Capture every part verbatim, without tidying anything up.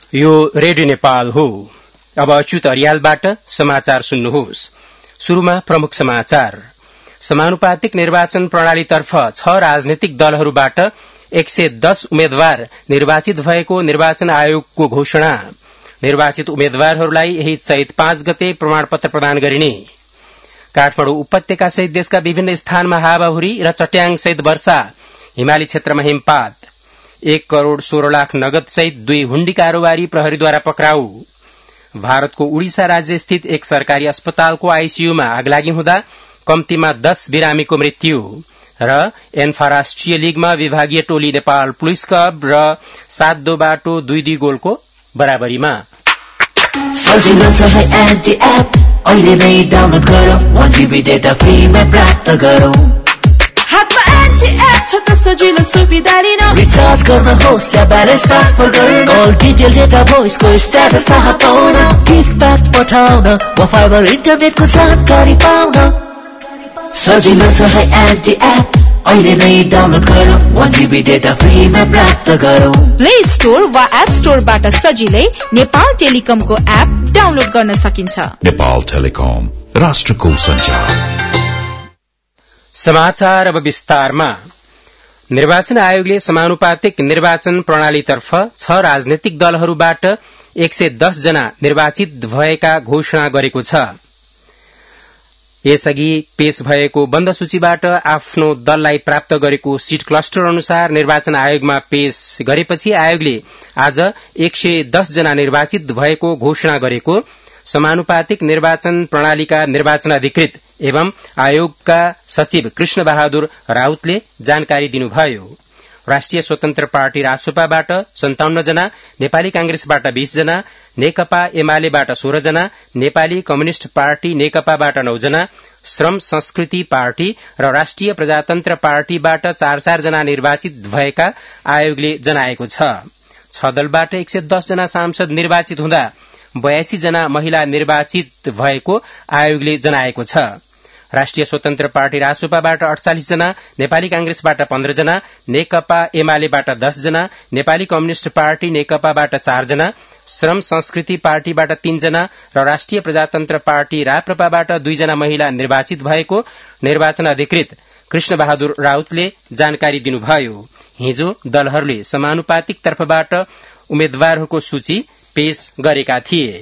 यो रेडियो नेपाल हो। अब अच्युत अरियालबाट समाचार सुन्नुहोस्। शुरूमा प्रमुख समाचार। समानुपातिक निर्वाचन प्रणालीतर्फ छ राजनैतिक दलहरूबाट एक सय दस उम्मेद्वार निर्वाचित भएको निर्वाचन आयोगको घोषणा। निर्वाचित उम्मेद्वारहरूलाई यही चैत पाँच गते प्रमाणपत्र प्रदान गरिने। काठमाडौँ उपत्यका सहित देशका विभिन्न स्थानमा हावाहुरी र चट्याङ सहित वर्षा। हिमाली क्षेत्रमा हिमपात। एक करोड़ सोह्र लाख नगद सहित दुई हुण्डी कारोबारी प्रहरीद्वारा पक्राउ। भारतको उड़ीसा राज्य स्थित एक सरकारी अस्पतालको आईसीयूमा आगलागी हुँदा कम्तीमा दस बिरामीको मृत्यु। र एन्फा राष्ट्रिय लीगमा विभागीय टोली नेपाल पुलिस क्लब र सात दो बाटो दुई दुई गोलको बराबरीमा। सजिलो छ है एन्टी एप, अहिले नै डाउनलोड गरौ, एक जीबी डेटा फ्रीमा प्राप्त गरौ। हातमा एन्टी एप छ त सजिलो सुविधा लिन। रिचार्ज गर्नुहोस् या ब्यालेन्स ट्रान्सफर गर्न, अल डिटेल डेटा भोइसको स्ट्याटस थाहा पाउन, गिफ्ट प्याक पठाउन वा फाइबर इन्टरनेटको जानकारी पाउन। सजिलो छ है एन्टी एप, अहिले नै डाउनलोड गरौ, एक जीबी डेटा फ्रीमा प्राप्त गरौ। प्ले स्टोर वा एप स्टोरबाट सजिलै नेपाल टेलिकमको एप डाउनलोड गर्न सकिन्छ। नेपाल टेलिकम, राष्ट्रको सञ्चार। समाचार अब विस्तारमा। निर्वाचन आयोगले समानुपातिक निर्वाचन प्रणालीतर्फ छ राजनैतिक दलहरूबाट एक सय दस जना निर्वाचित भएका घोषणा गरेको छ। यसअघि पेश भएको बन्द सूचीबाट आफ्नो दललाई प्राप्त गरेको सीट क्लस्टर अनुसार निर्वाचन आयोगमा पेश गरेपछि आयोगले आज एक सय दस जना निर्वाचित भएको घोषणा गरेको समानुपातिक निर्वाचन प्रणालीका निर्वाचन अधिकृत एवं आयोगका सचिव कृष्ण बहादुर राउतले जानकारी दिनुभयो। राष्ट्रिय स्वतन्त्र पार्टी रासोपाबाट सन्ताउन्न जना, नेपाली कांग्रेसबाट बीस जना, नेकपा एमालेबाट सोह्र जना, नेपाली कम्युनिष्ट पार्टी नेकपाबाट नौ जना, श्रम संस्कृति पार्टी र राष्ट्रिय प्रजातन्त्र पार्टीबाट चार चार जना निर्वाचित भएका आयोगले जनाएको छ। छ दलबाट एक सय दस जना सांसद निर्वाचित हुँदा बयासी जना महिला निर्वाचित भएको आयोगले जनाएको छ। राष्ट्रिय स्वतन्त्र पार्टी रासोपाबाट अड़चालिस जना, नेपाली कांग्रेसबाट पन्ध्र जना, नेकपा एमालेबाट दस जना, नेपाली कम्युनिष्ट पार्टी नेकपाबाट चार जना, श्रम संस्कृति पार्टीबाट तीन जना र राष्ट्रिय प्रजातन्त्र पार्टी राप्रपाबाट दुई जना महिला निर्वाचित भएको निर्वाचन अधिकृत कृष्ण बहादुर राउतले जानकारी दिनुभयो। हिजो दलहरूले समानुपातिक तर्फबाट उम्मेद्वारहरूको सूची पेश गरेका थिए।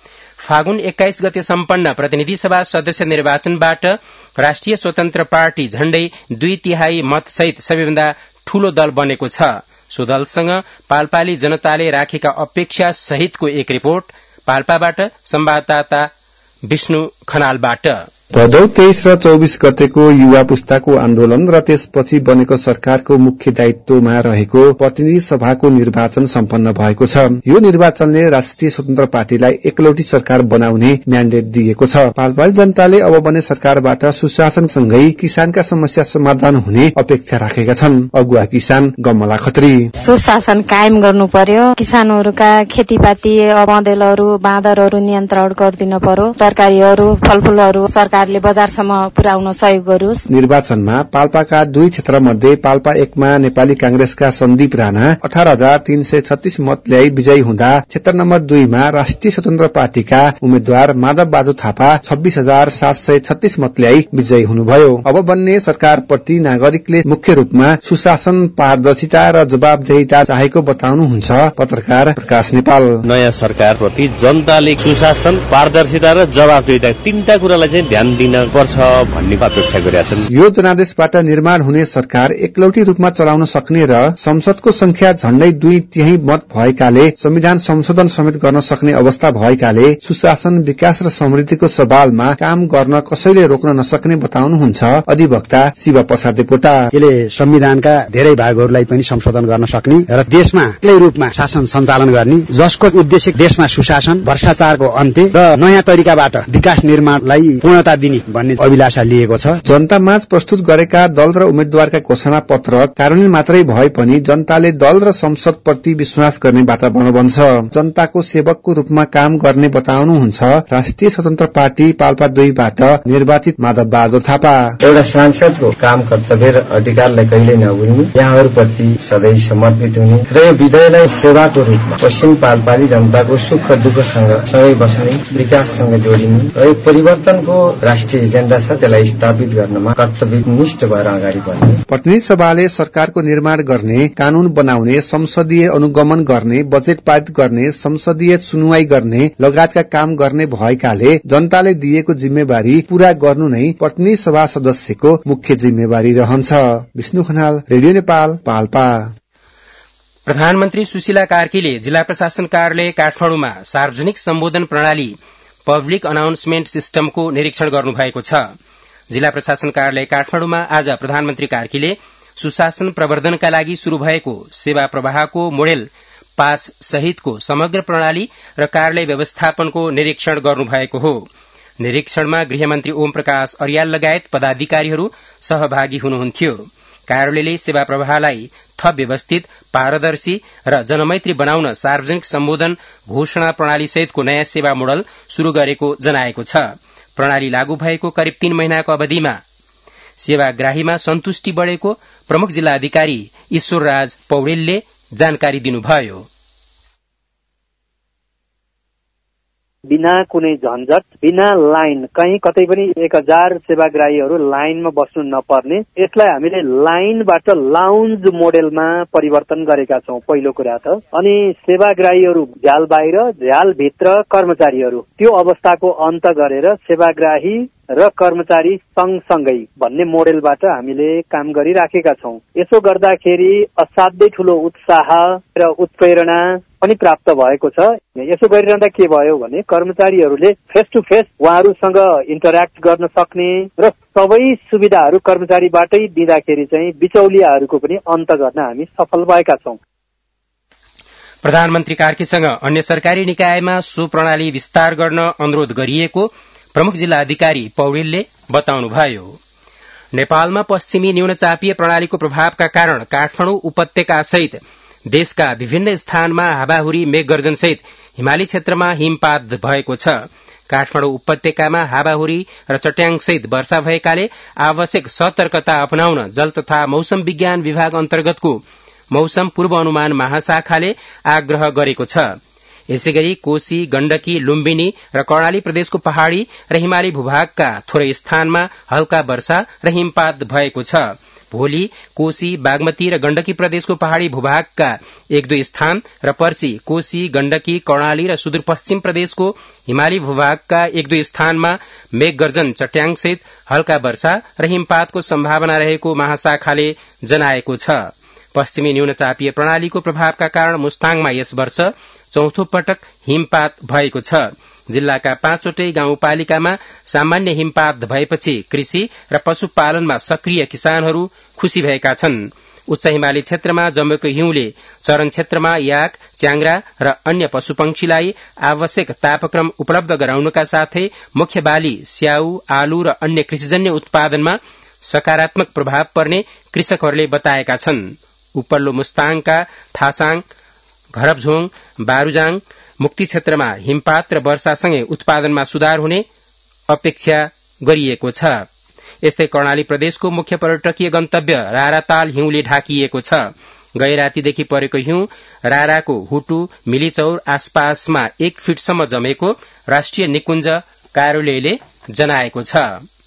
फागुन एक्काइस गते सम्पन्न प्रतिनिधि सभा सदस्य निर्वाचनबाट राष्ट्रिय स्वतन्त्र पार्टी झण्डै दुई तिहाई मतसहित सबैभन्दा ठूलो दल बनेको छ। सो दलसँग पाल्पाली जनताले राखेका अपेक्षा सहितको एक रिपोर्ट पाल्पाबाट संवाददाता विष्णु खनालबाट। भदौ तेइस र चौबिस गतेको युवा पुस्ताको आन्दोलन र त्यसपछि बनेको सरकारको मुख्य दायित्वमा रहेको प्रतिनिधि सभाको निर्वाचन सम्पन्न भएको छ। यो निर्वाचनले राष्ट्रिय स्वतन्त्र पार्टीलाई एकलौटी सरकार बनाउने म्यान्डेट दिएको छ। पाल्पाली जनताले अब बन्ने सरकारबाट सुशासनसँगै किसानका समस्या समाधान हुने अपेक्षा राखेका छन्। अगुवा किसान गमला खत्री सुशासन कायम गर्नु पर्यो, किसानहरूका खेतीपाती मडेलहरू बाँदरहरू नियन्त्रण गरिदिन पर्यो, तरकारीहरू फलफूलहरू सरकार बजारसम्म पुर्याउन सहयोग गरोस्। निर्वाचनमा पाल्पाका दुई क्षेत्र मध्ये पाल्पा एकमा नेपाली कांग्रेसका सन्दीप राणा अठार हजार तीन सय छत्तीस मत ल्याई विजयी हुँदा क्षेत्र नम्बर दुईमा राष्ट्रिय स्वतन्त्र पार्टीका उम्मेद्वार माधव बहादुर थापा छब्बीस हजार सात सय छत्तीस मत ल्याई विजयी हुनुभयो। अब बन्ने सरकारप्रति नागरिकले मुख्य रूपमा सुशासन, पारदर्शिता र जवाबदेहिता चाहेको बताउनुहुन्छ पत्रकार प्रकाश नेपाल। नयाँ सरकारप्रति जनताले सुशासन, पारदर्शिता र जवाबदेहिता तीनटा कुरालाई चाहिँ ध्यान दिन पर्छ भन्ने अपेक्षा गरेका छन्। यो जनादेशबाट निर्माण हुने सरकार एकलौटी रूपमा चलाउन सक्ने र संसदको संख्या झण्डै दुई तिहाई मत भएकाले संविधान संशोधन समेत गर्न सक्ने अवस्था भएकाले सुशासन, विकास र समृद्धिको सवालमा काम गर्न कसैले रोक्न नसक्ने बताउनुहुन्छ अधिवक्ता शिव प्रसाद देवकोटा। यसले संविधानका धेरै भागहरूलाई पनि संशोधन गर्न सक्ने र देशमा एक्लै रूपमा शासन सञ्चालन गर्ने, जसको उद्देश्य देशमा सुशासन, भ्रष्टाचारको अन्त्य र नयाँ तरिकाबाट विकास निर्माणलाई पूर्णता दिने भन्ने अभिलाषा लिएको छ। जनतामाझ प्रस्तुत गरेका दल र उम्मेद्वारका घोषणा पत्र कार्यान्वयन मात्रै भए पनि जनताले दल र संसद प्रति विश्वास गर्ने वातावरण बन्छ। जनताको सेवकको रूपमा काम गर्ने बताउनुहुन्छ राष्ट्रिय स्वतन्त्र पार्टी पाल्पा दुईबाट निर्वाचित माधव बहादुर थापा। एउटा सांसदको काम कर्तव्य र अधिकारलाई कहिल्यै नभुल्ने, यहाँहरूप्रति सधैँ समर्पित हुने र यो विधेयकलाई सेवाको रूपमा पश्चिम पाल्पाली जनताको सुख दुःखसँग सँगै बस्ने, विकाससँग जोडिने र यो परिवर्तनको राष्ट्रिय एजेन्डा छ त्यसलाई स्थापित गर्नमा कर्तव्यनिष्ठ भएर अगाडि बढ्ने। प्रतिनिधि सभाले सरकारको निर्माण गर्ने, कानून बनाउने, संसदीय अनुगमन गर्ने, बजेट पारित गर्ने, संसदीय सुनवाई गर्ने लगायतका काम गर्ने भएकाले जनताले दिएको जिम्मेवारी पूरा गर्नु नै प्रतिनिधि सभा सदस्यको मुख्य जिम्मेवारी रहन्छ। विष्णु खनाल, रेडियो नेपाल, पाल्पा। प्रधानमन्त्री सुशीला कार्कीले जिल्ला प्रशासन कार्यालय काठमाडौँमा सार्वजनिक सम्बोधन प्रणाली पब्लिक अनाउन्समेन्ट सिस्टमको निरीक्षण गर्नुभएको छ। जिल्ला प्रशासन कार्यालय काठमाडौँमा आज प्रधानमन्त्री कार्कीले सुशासन प्रवर्धनका लागि शुरू भएको सेवा प्रवाहको मोडेल पास सहितको समग्र प्रणाली र कार्यालय व्यवस्थापनको निरीक्षण गर्नुभएको हो। निरीक्षणमा गृहमन्त्री ओम प्रकाश अर्याल लगायत पदाधिकारीहरू सहभागी हुनुहुन्थ्यो। कार्यालयले सेवा प्रवाहलाई थप व्यवस्थित, पारदर्शी र जनमैत्री बनाउन सार्वजनिक सम्बोधन घोषणा प्रणाली सहितको नयाँ सेवा मोडल शुरू गरेको जनाएको छ। प्रणाली लागू भएको करिब तीन महिनाको अवधिमा सेवाग्राहीमा सन्तुष्टि बढ़ेको प्रमुख जिल्ला अधिकारी ईश्वरराज पौडेलले जानकारी दिनुभयो। बिना कुनै झन्झट, बिना लाइन, कहीँ कतै पनि एक हजार सेवाग्राहीहरू लाइनमा बस्नु नपर्ने, यसलाई हामीले लाइनबाट लाउन्ज मोडेलमा परिवर्तन गरेका छौं पहिलो कुरा त। अनि सेवाग्राहीहरू झ्याल बाहिर, झ्याल भित्र कर्मचारीहरू, त्यो अवस्थाको अन्त गरेर सेवाग्राही र कर्मचारी सँगसँगै भन्ने मोडेलबाट हामीले काम गरिराखेका छौं। यसो गर्दाखेरि असाध्यै ठूलो उत्साह र उत्प्रेरणा पनि प्राप्त भएको छ। यसो गरिरहँदा के भयो भने कर्मचारीहरूले फेस टु फेस उहाँहरूसँग इन्टरेक्ट गर्न सक्ने र सबै सुविधाहरू कर्मचारीबाटै दिँदाखेरि चाहिँ बिचौलियाहरूको पनि अन्त गर्न हामी सफल भएका छौं। प्रधानमन्त्री कार्कीसँग अन्य सरकारी निकायमा सो प्रणाली विस्तार गर्न अनुरोध गरिएको प्रमुख जिल्ला अधिकारी पौडेलले बताउनुभयो। नेपालमा पश्चिमी न्यूनचापीय प्रणालीको प्रभावका कारण काठमाडौँ उपत्यका सहित देशका विभिन्न स्थानमा हावाहुरी मेघगर्जन सहित हिमाली क्षेत्रमा हिमपात भएको छ। काठमाडौँ उपत्यकामा हावाहुरी र चट्याङ सहित वर्षा भएकाले आवश्यक सतर्कता अपनाउन जल तथा मौसम विज्ञान विभाग अन्तर्गतको मौसम पूर्वानुमान महाशाखाले आग्रह गरेको छ। यसैगरी कोशी, गण्डकी, लुम्बिनी र कर्णाली प्रदेशको पहाड़ी र हिमाली भूभागका थोरै स्थानमा हल्का वर्षा र हिमपात भएको छ। भोलि कोशी, बागमती र गण्डकी प्रदेशको पहाड़ी भूभागका एक दुई स्थान र पर्सि कोशी, गण्डकी, कर्णाली र सुदूरपश्चिम प्रदेशको हिमाली भूभागका एक दुई स्थानमा मेघगर्जन, चट्याङ सहित हल्का वर्षा र हिमपातको सम्भावना रहेको महाशाखाले जनाएको छ। पश्चिमी न्यूनचापीय प्रणालीको प्रभावका कारण मुस्ताङमा यस वर्ष चौथो पटक हिमपात भएको छ। जिल्लाका पाँचवटै गाउँपालिकामा सामान्य हिमपात भएपछि कृषि र पशुपालनमा सक्रिय किसानहरू खुशी भएका छन्। उच्च हिमाली क्षेत्रमा जमेको हिउँले चरण क्षेत्रमा याक, च्याङ्ग्रा र अन्य पशुपक्षीलाई आवश्यक तापक्रम उपलब्ध गराउनका साथै मुख्य बाली स्याउ, आलु र अन्य कृषिजन्य उत्पादनमा सकारात्मक प्रभाव पर्ने कृषकहरूले बताएका छन्। उपल्लो मुस्ताङका थासाङ, घरबझोङ, बारूजाङ, मुक्ति क्षेत्रमा हिमपात र वर्षासँगै उत्पादनमा सुधार हुने अपेक्षा गरिएको छ। यस्तै कर्णाली प्रदेशको मुख्य पर्यटकीय गन्तव्य राराताल हिउँले ढाकिएको छ। गए रातीदेखि परेको हिउँ राराको हुटु, मिलीचौर आसपासमा एक फिटसम्म जमेको राष्ट्रिय निकुञ्ज कार्यालयले जनाएको छ।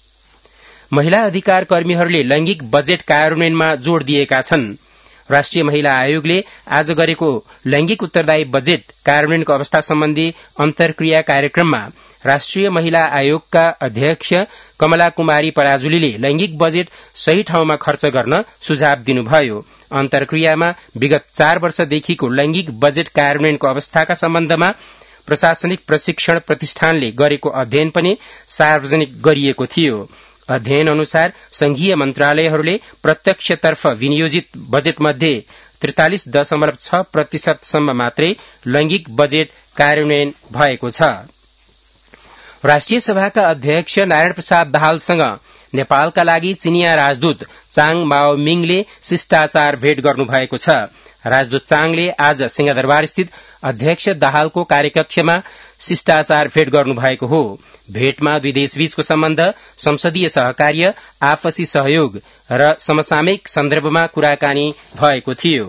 महिला अधिकार कर्मीहरूले लैंगिक बजेट कार्यान्वयनमा जोड़ दिएका छन्। राष्ट्रिय महिला आयोगले आज गरेको लैंगिक उत्तरदायी बजेट कार्यान्वयनको अवस्था सम्बन्धी अन्तर्क्रिया कार्यक्रममा राष्ट्रिय महिला आयोगका अध्यक्ष कमला कुमारी पराजुलीले लैंगिक बजेट सही ठाउँमा खर्च गर्न सुझाव दिनुभयो। अन्तर्क्रियामा विगत चार वर्षदेखिको लैंगिक बजेट कार्यान्वयनको अवस्थाका सम्बन्धमा प्रशासनिक प्रशिक्षण प्रतिष्ठानले गरेको अध्ययन पनि सार्वजनिक गरिएको थियो। अध्ययन अनुसार संघीय मन्त्रालयहरूले प्रत्यक्षतर्फ विनियोजित बजेटमध्ये त्रिचालिस दशमलव छ प्रतिशतसम्म मात्रै लैंगिक बजेट कार्यान्वयन भएको छ। राष्ट्रिय सभाका अध्यक्ष नारायण प्रसाद दाहालसँग नेपालका लागि चिनिया राजदूत चाङ माओ मिङले शिष्टाचार भेट गर्नुभएको छ। राजदूत चाङले आज सिंहदरबार स्थित अध्यक्ष दाहालको कार्यकक्षमा शिष्टाचार भेट गर्नुभएको हो। भेटमा दुई देशबीचको सम्बन्ध, संसदीय सहकार्य, आपसी सहयोग र समसामयिक सन्दर्भमा कुराकानी भएको थियो।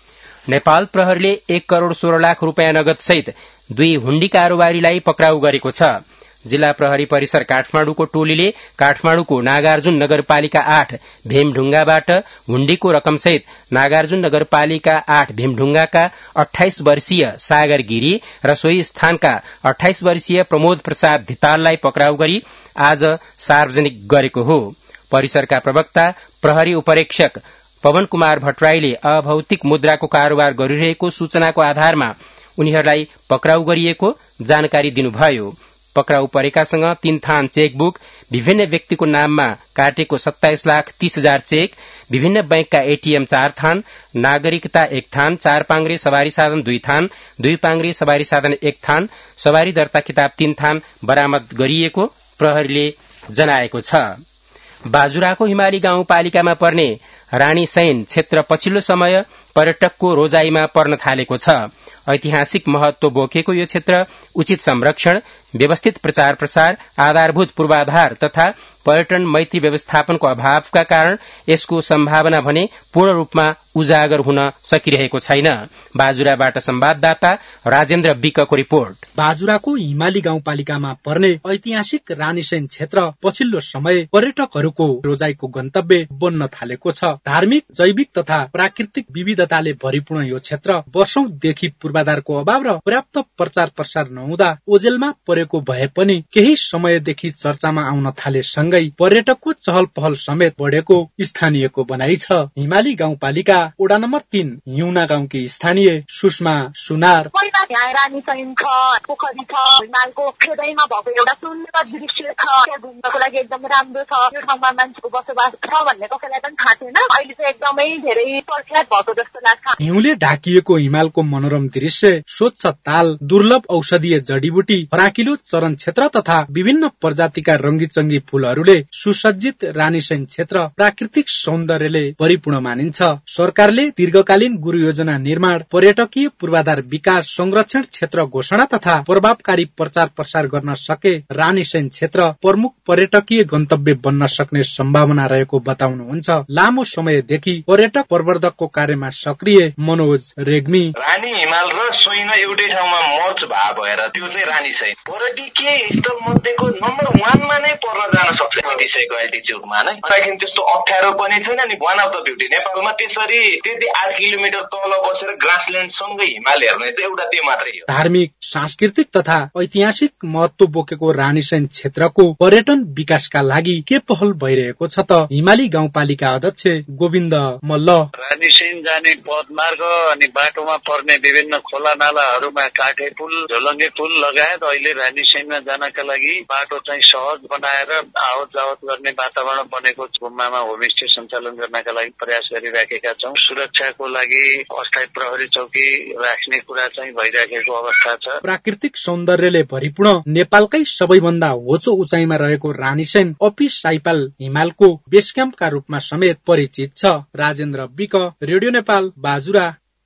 नेपाल प्रहरीले एक करोड़ सोह्र लाख रूपियाँ नगद सहित दुई हुण्डी कारोबारीलाई पक्राउ गरेको छ। जिल्ला प्रहरी परिसर काठमाडौँको टोलीले काठमाडौँको नागार्जुन नगरपालिका आठ भीमढुङ्गाबाट हुण्डीको रकमसहित नागार्जुन नगरपालिका आठ भीमढुङ्गाका अठाइस वर्षीय सागर गिरी र सोही स्थानका अठाइस वर्षीय प्रमोद प्रसाद धिताललाई पक्राउ गरी आज सार्वजनिक गरेको हो। परिसरका प्रवक्ता प्रहरी उपरीक्षक पवन कुमार भट्टराईले अभौतिक मुद्राको कारोबार गरिरहेको सूचनाको आधारमा उनीहरूलाई पक्राउ गरिएको जानकारी दिनुभयो। पक्राउ परेकासँग तीन थान चेकबुक, विभिन्न व्यक्तिको नाममा काटेको सत्ताइस लाख तीस हजार चेक, विभिन्न बैंकका एटीएम चार थान, नागरिकता एक थान, चार पाङ्ग्रे सवारी साधन दुई थान, दुई पाङ्ग्रे सवारी साधन एक थान, सवारी दर्ता किताब तीन थान बरामद गरिएको प्रहरीले जनाएको छ। बाजुराको हिमाली गाउँपालिकामा पर्ने रानीसैन क्षेत्र पछिल्लो समय पर्यटकको रोजाईमा पर्न थालेको छ। ऐतिहासिक महत्व बोकेको यो क्षेत्र उचित संरक्षण, व्यवस्थित प्रचार प्रसार, आधारभूत पूर्वाधार तथा पर्यटन मैत्री व्यवस्थापनको अभावका कारण यसको सम्भावना भने पूर्ण रूपमा उजागर हुन सकिरहेको छैन। बाजुराबाट संवाददाता राजेन्द्र विकको रिपोर्ट। बाजुराको हिमाली गाउँपालिकामा पर्ने ऐतिहासिक रानीसैन क्षेत्र पछिल्लो समय पर्यटकहरूको रोजाईको गन्तव्य बन्न थालेको छ। धार्मिक, जैविक तथा प्राकृतिक विविधताले भरिपूर्ण यो क्षेत्र वर्षौंदेखि पूर्वाधारको अभाव र पर्याप्त प्रचार प्रसार नहुँदा ओझेलमा परेको भए पनि केही समयदेखि चर्चामा आउन थाले सँगै पर्यटकको चहल पहल समेत बढेको स्थानीयको भनाइ छ। हिमाली गाउँपालिका वडा नम्बर तीन हिउना गाउँकी स्थानीय सुषमा सुनार रानीसैन छ, पोखरी छ, हिमालको खेदैमा भएको एउटा सुन्दर दृश्य छ, त्यहाँ घुम्नको लागि एकदम राम्रो छ। यो ठाउँमा मान्छेको बसोबास छ भन्ने कसैलाई पनि थाहा थिएन, अहिले चाहिँ एकदमै धेरै प्रख्यात भएको जस्तो लाग्छ। हिउँले ढाकिएको हिमालको मनोरम दृश्य, स्वच्छ ताल, दुर्लभ औषधीय जडीबुटी, फराकिलो चरण क्षेत्र तथा विभिन्न प्रजातिका रंगीचंगी फूलहरूले सुसज्जित रानीसैन क्षेत्र प्राकृतिक सौन्दर्यले परिपूर्ण मानिन्छ। सरकारले दीर्घकालीन गुरु योजना निर्माण, पर्यटकीय पूर्वाधार विकास, संरक्षण क्षेत्र घोषणा तथा प्रभावकारी प्रचार प्रसार गर्न सके रानीसैन क्षेत्र प्रमुख पर्यटकीय गन्तव्य बन्न सक्ने सम्भावना रहेको बताउनुहुन्छ। लामो समयदेखि पर्यटक प्रवर्धकको कार्यमा सक्रिय मनोज रेग्मी रानी हिमाल र सोइन एउटै ठाउँमा मर्च भए भएर त्यो चाहिँ रानीसैन पर्यटकीय स्थल मध्येको नम्बर वानमा नै पर्न जान सक्छ। विषयको एल्टिच्युडमा नै लेकिन त्यस्तो अप्ठ्यारो पनि छैन नि। वान अफ द ब्युटी नेपालमा त्यसरी त्यति आठ किलोमिटर तल बसेर ग्रासल्यान्ड सँगै हिमाल हेर्ने चाहिँ एउटा त्यो मात्रै हो। धार्मिक, सांस्कृतिक तथा ऐतिहासिक महत्व बोकेको रानीसैन क्षेत्रको पर्यटन विकासका लागि के पहल भइरहेको छ त हिमाली गाउँपालिका अध्यक्ष गोविन्द मल्ल। रानीसैन जाने पदमार्ग अनि बाटोमा पर्ने विभिन्न खोला नालाहरूमा काठे पुल, झोलङ्गे पुल लगायत अहिले रानीसैनमा जानका लागि बाटो चाहिँ सहज बनाएर आवत जावत गर्ने वातावरण बनेको गुम्बामा होमस्टे सञ्चालन गर्नका लागि प्रयास गरिराखेका छौँ। सुरक्षाको लागि अस्थायी प्रहरी चौकी राख्ने कुरा चाहिँ भइराखेको अवस्था छ। प्राकृतिक सौन्दर्यले भरिपूर्ण नेपालकै सबैभन्दा होचो उचाइमा रहेको रानीसैन अपी साइपाल हिमालको बेस क्याम्पका रूपमा समेत परिचित छ। राजेन्द्र विक, रेडियो नेपाल, बाजुरा।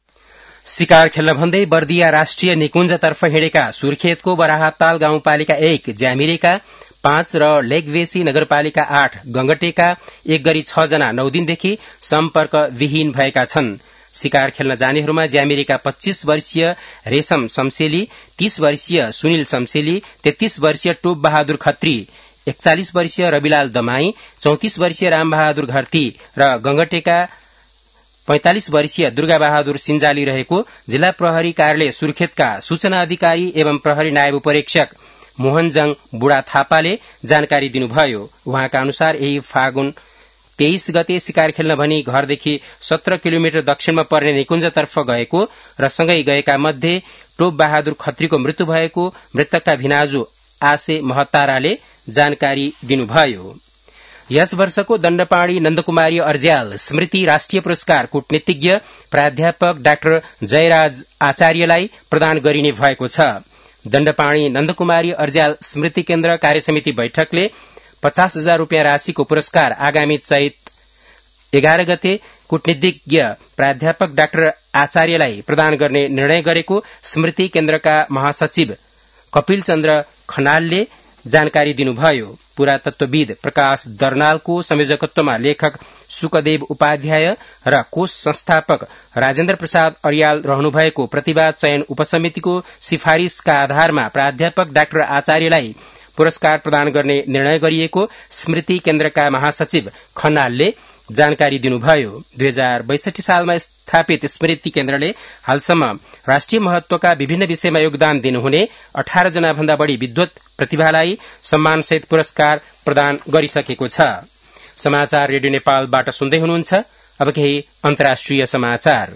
शिकार खेल्न भन्दै बर्दिया राष्ट्रिय निकुञ्जतर्फ हिँडेका सुर्खेतको बराहताल गाउँपालिका एक ज्यामिरेका पाँच र लेकवेसी नगरपालिका आठ गंगटेका एक गरी छ जना नौ दिनदेखि सम्पर्क विहीन भएका छन्। शिकार खेल्न जानेहरूमा ज्यामिरेका पच्चीस वर्षीय रेशम शमशेली, तीस वर्षीय सुनिल शमशेली, तेत्तीस वर्षीय टोप बहादुर खत्री, एकचालिस वर्षीय रविलाल दमाई, चौतिस वर्षीय रामबहादुर घरती र गंगटेका पैंतालिस वर्षीय दुर्गा बहादुर सिंजाली रहेको जिल्ला प्रहरी कार्यालय सुर्खेतका सूचना अधिकारी एवं प्रहरी नायब उपरीक्षक मोहनजङ बुढा थापाले जानकारी दिनुभयो। उहाँका अनुसार यही फागुन तेइस गते शिकार खेल्न भनी घरदेखि सत्र किलोमिटर दक्षिणमा पर्ने निकुञ्जतर्फ गएको र सँगै गएका मध्ये टोप बहादुर खत्रीको मृत्यु भएको मृतकका भिनाजु आसे महताराले जानकारी दिनुभयो। यस वर्षको दण्डपाणी नन्दकुमारी अर्ज्याल स्मृति राष्ट्रिय पुरस्कार कूटनीतिज्ञ प्राध्यापक डाक्टर जयराज आचार्यलाई प्रदान गरिने भएको छ। दण्डपाणी नन्दकुमारी अर्जाल स्मृति केन्द्र कार्यसमिति बैठकले पचास हजार रूपियाँ राशिको पुरस्कार आगामी चैत एघार गते कूटनीतिज्ञ प्राध्यापक डाक्टर आचार्यलाई प्रदान गर्ने निर्णय गरेको स्मृति केन्द्रका महासचिव कपिल चन्द्र खनालले जानकारी दिनुभयो। पुरातत्वविद प्रकाश दर्नालको संयोजकत्वमा लेखक सुकदेव उपाध्याय र कोष संस्थापक राजेन्द्र प्रसाद अर्याल रहनुभएको प्रतिभा चयन उपसमितिको सिफारिशका आधारमा प्राध्यापक डाक्टर आचार्यलाई पुरस्कार प्रदान गर्ने निर्णय गरिएको स्मृति केन्द्रका महासचिव खनालले जानकारी दिनुभयो। दुई हजार बैसठी सालमा स्थापित स्मृति केन्द्रले हालसम्म राष्ट्रिय महत्वका विभिन्न विषयमा योगदान दिनुहुने अठार जना भन्दा बढ़ी विद्वत प्रतिभालाई सम्मानसहित पुरस्कार प्रदान गरिसकेको छ। समाचार रेडियो नेपालबाट सुन्दै हुनुहुन्छ। अब केही अन्तर्राष्ट्रिय समाचार।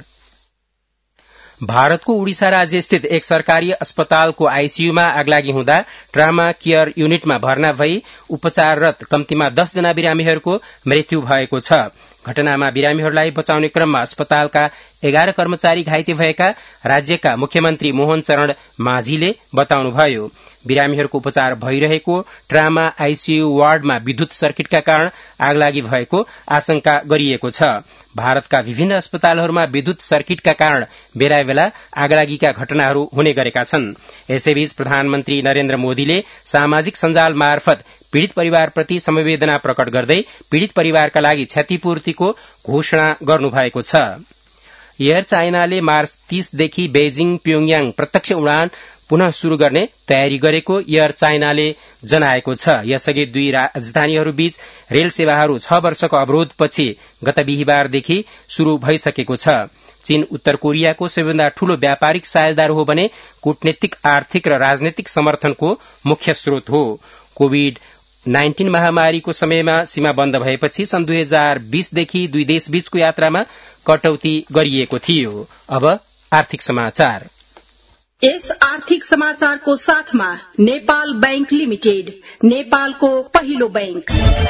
भारतको उड़ीसा राज्य स्थित एक सरकारी अस्पतालको आईसीयूमा आगलागी हुँदा ट्रामा केयर युनिटमा भर्ना भई उपचाररत कम्तीमा दस जना बिरामीहरूको मृत्यु भएको छ। घटनामा बिरामीहरूलाई बचाउने क्रममा अस्पतालका एघार कर्मचारी घाइते भएका राज्यका मुख्यमन्त्री मोहन चरण माझीले बताउनुभयो। बिरामीहरूको उपचार भइरहेको ट्रामा आईसीयू वार्डमा विद्युत सर्किटका कारण आगलागी भएको आशंका गरिएको छ। भारतका विभिन्न अस्पतालहरूमा विद्युत सर्किटका कारण बेला बेला आगलागीका घटनाहरू हुने गरेका छन्। यसैबीच प्रधानमन्त्री नरेन्द्र मोदीले सामाजिक सञ्जाल मार्फत पीड़ित परिवारप्रति संवेदना प्रकट गर्दै पीड़ित परिवारका लागि क्षतिपूर्तिको घोषणा गर्नुभएको छ। एयर चाइनाले मार्च तीसदेखि बेजिङ प्योङयाङ प्रत्यक्ष उडान पुनः शुरू गर्ने तयारी गरेको एयर चाइनाले जनाएको छ। यसअघि दुई राजधानीहरूबीच रेल सेवाहरू छ वर्षको अवरोधपछि गत बिहिबारदेखि शुरू भइसकेको छ। चीन उत्तर कोरियाको सबैभन्दा ठूलो व्यापारिक साझेदार हो भने कूटनीतिक, आर्थिक र राजनैतिक समर्थनको मुख्य स्रोत हो। कोविड नाइन्टीन महामारीको समयमा सीमा बन्द भएपछि सन् दुई हजार बीसदेखि दुई देशबीचको यात्रामा कटौती गरिएको थियो। अब आर्थिक समाचार। यस आर्थिक समाचारको साथमा नेपाल बैंक लिमिटेड, नेपालको पहिलो बैंक।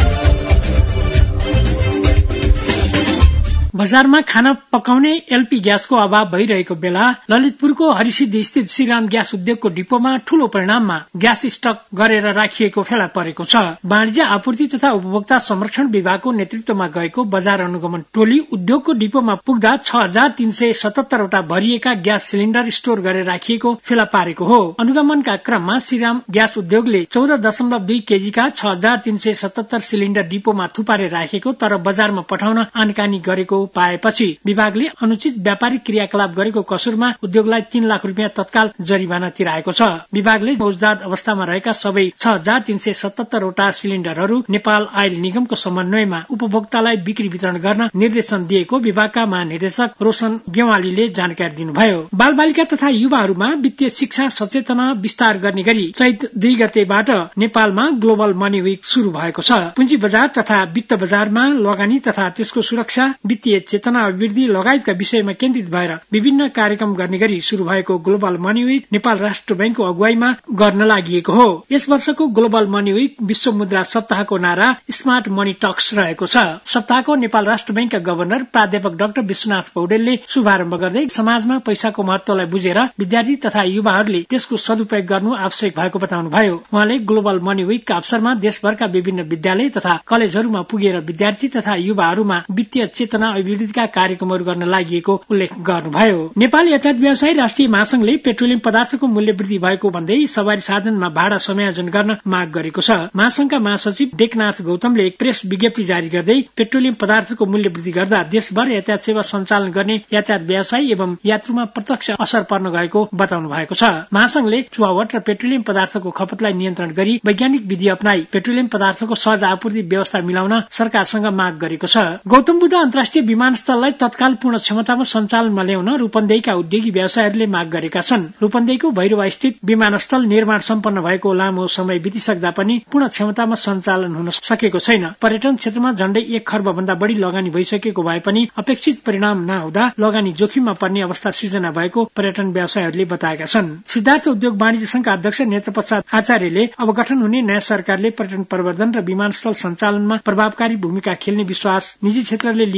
बजारमा खाना पकाउने एलपी ग्यासको अभाव भइरहेको बेला ललितपुरको हरिसिद्धि स्थित श्रीराम ग्यास उद्योगको डिपोमा ठूलो परिणाममा ग्यास स्टक गरेर राखिएको फेला परेको छ। वाणिज्य आपूर्ति तथा उपभोक्ता संरक्षण विभागको नेतृत्वमा गएको बजार अनुगमन टोली उद्योगको डिपोमा पुग्दा छ हजार तीन सय सतहत्तरवटा भरिएका ग्यास सिलिण्डर स्टोर गरेर राखिएको फेला पारेको हो। अनुगमनका क्रममा श्रीराम ग्यास उद्योगले चौध दशमलव दुई केजीका छ हजार तीन सय सतहत्तर सिलिण्डर डिपोमा थुपारे राखेको तर बजारमा पठाउन आनकानी गरेको पाएपछि विभागले अनुचित व्यापारिक क्रियाकलाप गरेको कसुरमा उद्योगलाई तीन लाख रुपियाँ तत्काल जरिवाना तिराएको छ। विभागले मौजदात अवस्थामा रहेका सबै छ हजार तीन सय सतहत्तरवटा सिलिण्डरहरू नेपाल आयल निगमको समन्वयमा उपभोक्तालाई बिक्री वितरण गर्न निर्देशन दिएको विभागका महानिर्देशक रोशन गेवालीले जानकारी दिनुभयो। बाल बालिका तथा युवाहरूमा वित्तीय शिक्षा सचेतना विस्तार गर्ने गरी चैत दुई गतेबाट नेपालमा ग्लोबल मनी वीक शुरू भएको छ। पुँजी बजार तथा वित्त बजारमा लगानी तथा त्यसको सुरक्षा, वित्तीय चेतना अभिवृद्धि लगायतका विषयमा केन्द्रित भएर विभिन्न कार्यक्रम गर्ने गरी शुरू भएको ग्लोबल मनी वीक नेपाल राष्ट्र बैंकको अगुवाईमा गर्न लागि हो। यस वर्षको ग्लोबल मनी वीक विश्व मुद्रा सप्ताहको नारा स्मार्ट मनी टक्स रहेको छ। सप्ताहको नेपाल राष्ट्र बैंकका गभर्नर प्राध्यापक डाक्टर विश्वनाथ पौडेलले शुभारम्भ गर्दै समाजमा पैसाको महत्वलाई बुझेर विद्यार्थी तथा युवाहरूले त्यसको सदुपयोग गर्नु आवश्यक भएको बताउनुभयो। उहाँले ग्लोबल मनी वीकका अवसरमा देशभरका विभिन्न विद्यालय तथा कलेजहरूमा पुगेर विद्यार्थी तथा युवाहरूमा वित्तीय चेतना अभिवृद्धिका कार्यक्रमहरू गर्न लागि उल्लेख गर्नुभयो। नेपाल यातायात व्यवसायी राष्ट्रिय महासंघले पेट्रोलियम पदार्थको मूल्य वृद्धि भएको भन्दै सवारी साधनमा भाडा समायोजन गर्न माग गरेको छ। महासंघका महासचिव डेकनाथ गौतमले एक प्रेस विज्ञप्ति जारी गर्दै पेट्रोलियम पदार्थको मूल्य वृद्धि गर्दा देशभर यातायात सेवा सञ्चालन गर्ने यातायात व्यवसायी एवं यात्रुमा प्रत्यक्ष असर पर्न गएको बताउनु भएको छ। महासंघले चुहावट र पेट्रोलियम पदार्थको खपतलाई नियन्त्रण गरी वैज्ञानिक विधि अपनाई पेट्रोलियम पदार्थको सहज आपूर्ति व्यवस्था मिलाउन सरकारसँग माग गरेको छ। गौतम बुद्ध अन्तर्राष्ट्रिय विमानस्थललाई तत्काल पूर्ण क्षमतामा सञ्चालनमा ल्याउन रूपन्देहीका उद्योगी व्यवसायीहरूले माग गरेका छन्। रूपन्देहीको भैरवा स्थित विमानस्थल निर्माण सम्पन्न भएको लामो समय बितिसक्दा पनि पूर्ण क्षमतामा सञ्चालन हुन सकेको छैन। पर्यटन क्षेत्रमा झण्डै एक खर्ब भन्दा बढ़ी लगानी भइसकेको भए पनि अपेक्षित परिणाम नहुँदा लगानी जोखिममा पर्ने अवस्था सृजना भएको पर्यटन व्यवसायीहरूले बताएका छन्। सिद्धार्थ उद्योग वाणिज्य संघका अध्यक्ष नेत्रप्रसाद आचार्यले अब गठन हुने नयाँ सरकारले पर्यटन प्रवर्धन र विमानस्थल सञ्चालनमा प्रभावकारी भूमिका खेल्ने विश्वास निजी क्षेत्रले लिएको बताउनु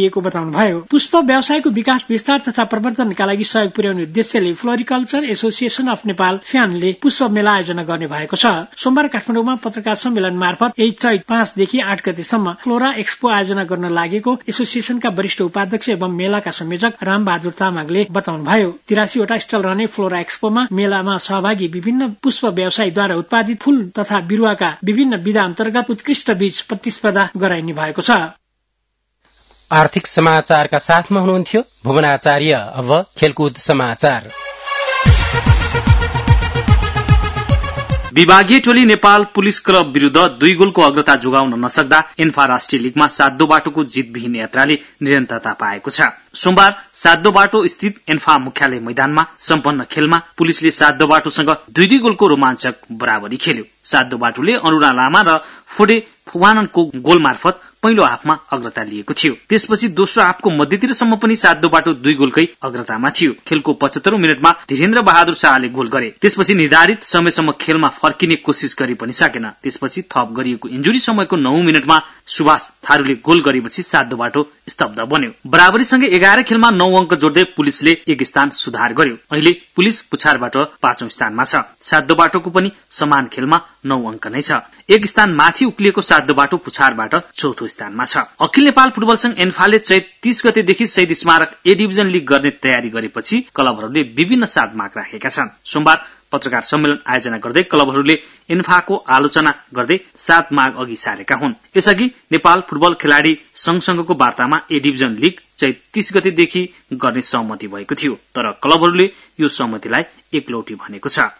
बताउनुभयो। पुष्प व्यवसायको विकास विस्तार तथा प्रवर्धनका लागि सहयोग पुर्याउने उद्देश्यले फ्लोरिकल्चर एसोसिएसन अफ नेपाल फ्यानले पुष्प मेला आयोजना गर्ने भएको छ। सोमबार काठमाडौँमा पत्रकार सम्मेलन मार्फत यही चैत पाँचदेखि आठ गतेसम्म फ्लोरा एक्सपो आयोजना गर्न लागेको एसोसिएसनका वरिष्ठ उपाध्यक्ष एवं मेलाका संयोजक रामबहादुर तामाङले बताउनुभयो। तिरासीवटा स्टल रहने फ्लोरा एक्सपोमा मेलामा सहभागी विभिन्न पुष्प व्यवसायीद्वारा उत्पादित फूल तथा बिरुवाका विभिन्न विधा अन्तर्गत उत्कृष्ट बीज प्रतिस्पर्धा गराइने भएको छ। आर्थिक समाचारका साथमा हुनुहुन्थ्यो भुवनाचार्य। अब खेलकुद समाचार। विभागीय टोली नेपाल पुलिस क्लब विरूद्ध दुई गोलको अग्रता जोगाउन नसक्दा एन्फा राष्ट्रिय लीगमा सातदो बाटोको जितविहीन यात्राले निरन्तरता पाएको छ। सोमबार सातदो बाटो स्थित एन्फा मुख्यालय मैदानमा सम्पन्न खेलमा पुलिसले सातदो बाटोसँग दुई दुई गोलको रोमाञ्चक बराबरी खेल्यो। सातदो बाटोले अरुणा लामा र फोडे फुवाननको गोल मार्फत पहिलो हाफमा अग्रता लिएको थियो। त्यसपछि दोस्रो हाफको मध्यतिरसम्म पनि सातदो बाटो दुई गोलकै अग्रतामा थियो। खेलको पचहत्तरौं मिनटमा धीरेन्द्र बहादुर शाहले गोल गरे। त्यसपछि निर्धारित समयसम्म खेलमा फर्किने कोसिस गरे पनि सकेन। त्यसपछि थप गरिएको इन्जुरी समयको नौ मिनटमा सुभाष थारूले गोल गरेपछि सातदो बाटो स्तब्ध बन्यो। बराबरीसँगै एघार खेलमा नौ अङ्क जोड्दै पुलिसले एक स्थान सुधार गर्यो। अहिले पुलिस पुछारबाट पाँचौं स्थानमा छ। सातदो बाटोको पनि समान खेलमा नौ अङ्क नै छ। एक स्थान माथि उक्लिएको सातदो बाटो पुछारबाट चौथो स्थानमा छ। अखिल नेपाल फुटबल संघ एन्फाले चैत तीस गतेदेखि शहीद स्मारक ए डिभिजन लीग गर्ने तयारी गरेपछि क्लबहरूले विभिन्न सात माग राखेका छन्। सोमबार पत्रकार सम्मेलन आयोजना गर्दै क्लबहरूले एन्फाको आलोचना गर्दै सात माग अघि सारेका हुन्। यसअघि नेपाल फुटबल खेलाडी संघसँगको वार्तामा ए डिभिजन लीग चैत तीस गतेदेखि गर्ने सहमति भएको थियो, तर क्लबहरूले यो सहमतिलाई एकलौटी भनेको छ।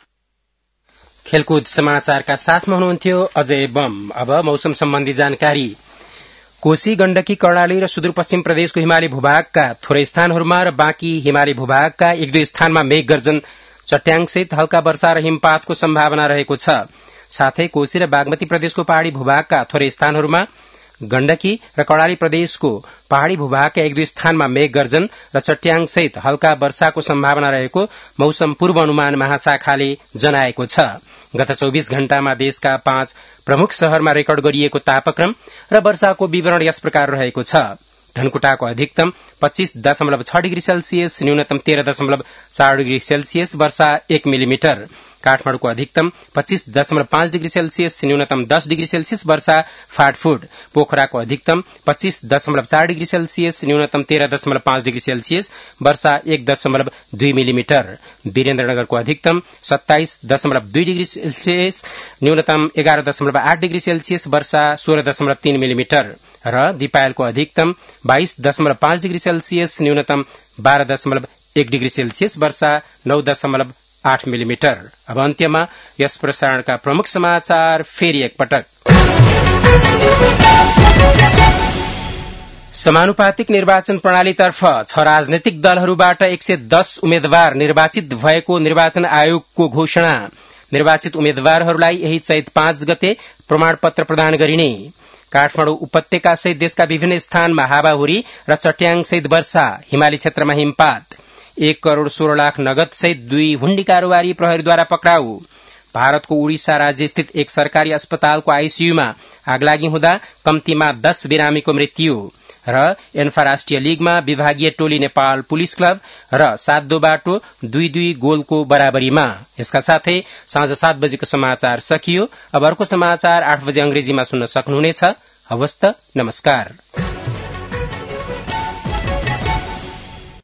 खेलकुद समाचारका साथमा हुनुहुन्थ्यो अजय बम। अब मौसम सम्बन्धी जानकारी। कोशी, गण्डकी, कर्णाली र सुदूरपश्चिम प्रदेशको हिमाली भूभागका थोरै स्थानहरूमा र बाँकी हिमाली भूभागका एक दुई स्थानमा मेघ गर्जन, चट्याङसहित हल्का वर्षा र हिमपातको सम्भावना रहेको छ। साथै कोशी र बागमती प्रदेशको पहाड़ी भूभागका थोरै स्थानहरूमा, गण्डकी र कर्णाली प्रदेशको पहाड़ी भूभागका एक दुई स्थानमा मेघ गर्जन र चट्याङसहित हल्का वर्षाको सम्भावना रहेको मौसम पूर्व अनुमान महाशाखाले जनाएको छ। गत चौबीस घण्टामा देशका पाँच प्रमुख शहरमा रेकर्ड गरिएको तापक्रम र वर्षाको विवरण यस प्रकार रहेको छ। धनकुटाको अधिकतम पच्चीस दशमलव छ डिग्री सेल्सियस, न्यूनतम तेह्र दशमलव चार डिग्री सेल्सियस वर्षा एक मिलिमिटर। काठमाडौँको अधिकतम पच्चीस दशमलव पाँच डिग्री सेल्सियस, न्यूनतम दस डिग्री सेल्सियस वर्षा फाटफुट। पोखराको अधिकतम पच्चीस दशमलव चार डिग्री सेल्सियस, न्यूनतम तेह्र दशमलव पाँच डिग्री सेल्सियस वर्षा एक दशमलव दुई मिलिमिटर। वीरेन्द्रनगरको अधिकतम सत्ताइस दशमलव दुई डिग्री सेल्सियस, न्यूनतम एघार दशमलव आठ डिग्री सेल्सियस वर्षा सोह्र दशमलव तीन मिलिमिटर र दिपायलको अधिकतम बाइस दशमलव पाँच डिग्री सेल्सियस, न्यूनतम बाह्र दशमलव एक डिग्री सेल्सियस वर्षा नौ दशमलव आठ मिलिमिटर। अब अन्त्यमा यस प्रसारणका प्रमुख समाचार फेरि एकपटक। समानुपातिक निर्वाचन प्रणालीतर्फ छ राजनैतिक दलहरूबाट एक सय दस उम्मेद्वार निर्वाचित भएको निर्वाचन आयोगको घोषणा। निर्वाचित उम्मेद्वारहरूलाई यही चैत पाँच गते प्रमाणपत्र प्रदान गरिने। काठमाडौँ उपत्यका सहित देशका विभिन्न स्थानमा हावाहुरी र चट्याङसहित वर्षा, हिमाली क्षेत्रमा हिमपात। एक करोड़ सोह्र लाख नगद सहित दुई हुण्डी कारोबारी प्रहरीद्वारा पक्राउ। भारतको उड़ीसा राज्य स्थित एक सरकारी अस्पतालको आईसीयूमा आगलागी हुँदा कम्तीमा दस बिरामीको मृत्यु। र एन्फा राष्ट्रिय लीगमा विभागीय टोली नेपाल पुलिस क्लब र सातदो बाटो दुई दुई गोलको बराबरीमा। यसका साथै साँझ सात बजेको समाचार सकियो। अब अर्को समाचार आठ बजे अंग्रेजीमा सुन्न सक्नुहुनेछ। हवस् त, नमस्कार।